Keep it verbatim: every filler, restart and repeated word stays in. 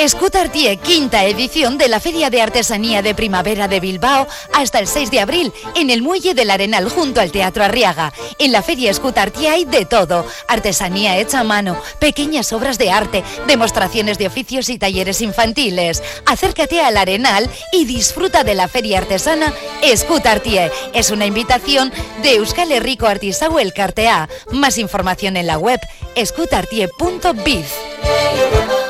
Escutartie, quinta edición de la Feria de Artesanía de Primavera de Bilbao, hasta el seis de abril, en el Muelle del Arenal, junto al Teatro Arriaga. En la Feria Escutartie hay de todo: artesanía hecha a mano, pequeñas obras de arte, demostraciones de oficios y talleres infantiles. Acércate al Arenal y disfruta de la Feria Artesana Escutartie. Es una invitación de Euskal Herriko Artisau Elkartea. Más información en la web escutartie punto biz.